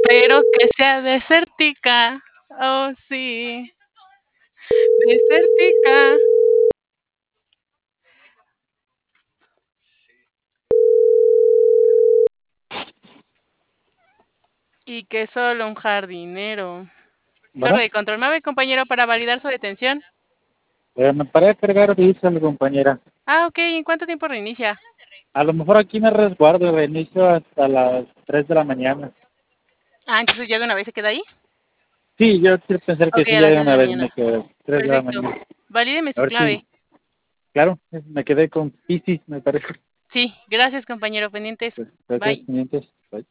pero que sea desértica. Oh, sí, desértica. Y que solo un jardinero. Torre Bueno, de control. Mave, compañero, para validar su detención. me paré a cargar diésel, compañera. Ah, ok. ¿En cuánto tiempo reinicia? A lo mejor aquí me resguardo, reinicio hasta las 3 de la mañana. Ah, entonces ya de una vez se queda ahí. Sí, yo quiero pensar que Ok, sí, a ya las de 10 de una la vez me mañana. quedé 3 de la Perfecto. mañana. Valídeme A su ver si, clave. claro, me quedé con Piscis, me parece. Sí, gracias, compañero. Pendientes. Pues, gracias, Bye. pendientes. Bye.